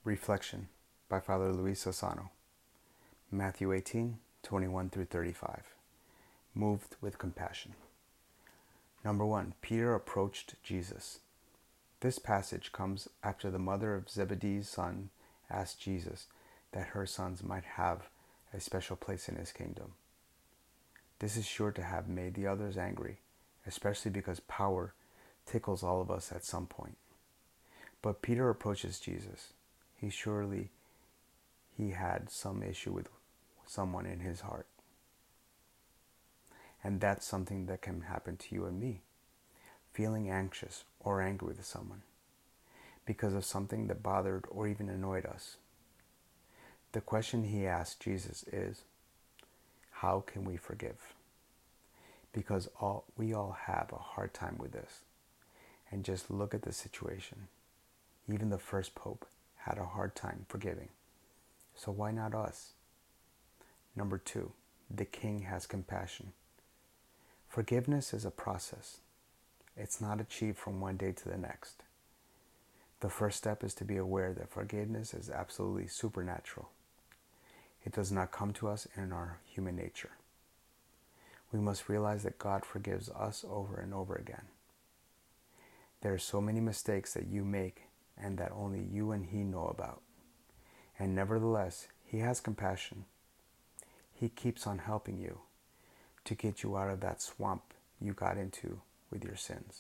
Reflection by Father Luis Sassano. Matthew 18:21-35. Moved with compassion. Number 1. Peter approached Jesus. This passage comes after the mother of Zebedee's son asked Jesus that her sons might have a special place in his kingdom. This is sure to have made the others angry, especially because power tickles all of us at some point. But Peter approaches Jesus. He had some issue with someone in his heart. And that's something that can happen to you and me. Feeling anxious or angry with someone because of something that bothered or even annoyed us. The question he asked Jesus is, how can we forgive? Because we all have a hard time with this. And just look at the situation. Even the first pope had a hard time forgiving. So why not us? Number 2, the king has compassion. Forgiveness is a process. It's not achieved from one day to the next. The first step is to be aware that forgiveness is absolutely supernatural. It does not come to us in our human nature. We must realize that God forgives us over and over again. There are so many mistakes that you make and that only you and He know about. And nevertheless, He has compassion. He keeps on helping you to get you out of that swamp you got into with your sins.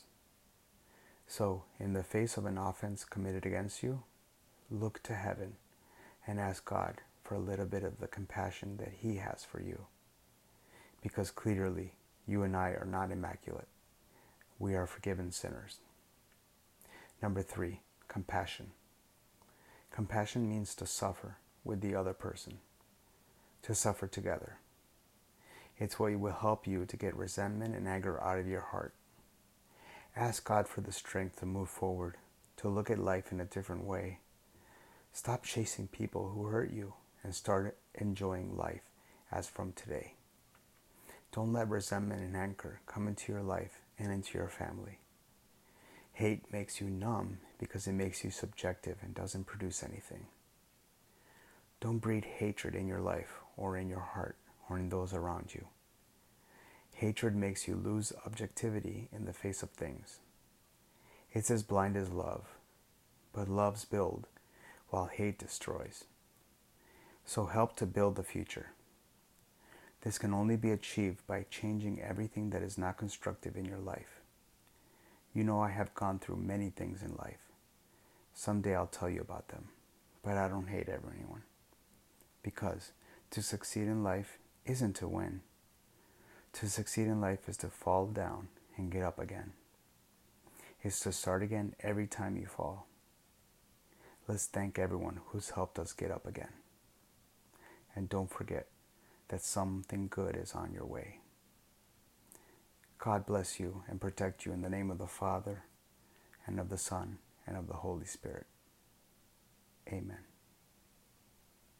So, in the face of an offense committed against you, look to heaven and ask God for a little bit of the compassion that He has for you. Because clearly, you and I are not immaculate. We are forgiven sinners. Number 3, compassion. Compassion means to suffer with the other person, to suffer together. It's what will help you to get resentment and anger out of your heart. Ask God for the strength to move forward, to look at life in a different way. Stop chasing people who hurt you and start enjoying life as from today. Don't let resentment and anger come into your life and into your family. Hate makes you numb because it makes you subjective and doesn't produce anything. Don't breed hatred in your life or in your heart or in those around you. Hatred makes you lose objectivity in the face of things. It's as blind as love, but loves build while hate destroys. So help to build the future. This can only be achieved by changing everything that is not constructive in your life. You know I have gone through many things in life. Someday I'll tell you about them, but I don't hate everyone. Because to succeed in life isn't to win. To succeed in life is to fall down and get up again. It's to start again every time you fall. Let's thank everyone who's helped us get up again. And don't forget that something good is on your way. God bless you and protect you in the name of the Father, and of the Son, and of the Holy Spirit. Amen.